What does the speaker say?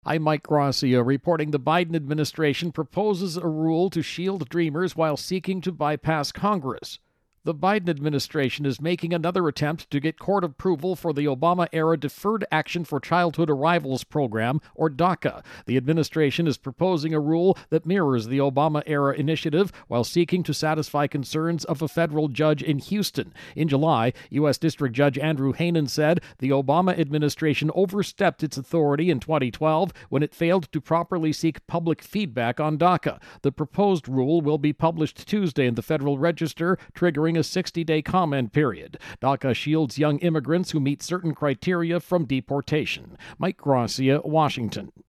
I'm Mike Gracia reporting the Biden administration proposes a rule to shield dreamers while seeking to bypass Congress. The Biden administration is making another attempt to get court approval for the Obama-era Deferred Action for Childhood Arrivals program, or DACA. The administration is proposing a rule that mirrors the Obama-era initiative while seeking to satisfy concerns of a federal judge in Houston. In July, U.S. District Judge Andrew Hanen said the Obama administration overstepped its authority in 2012 when it failed to properly seek public feedback on DACA. The proposed rule will be published Tuesday in the Federal Register, triggering a 60-day comment period. DACA shields young immigrants who meet certain criteria from deportation. Mike Gracia, Washington.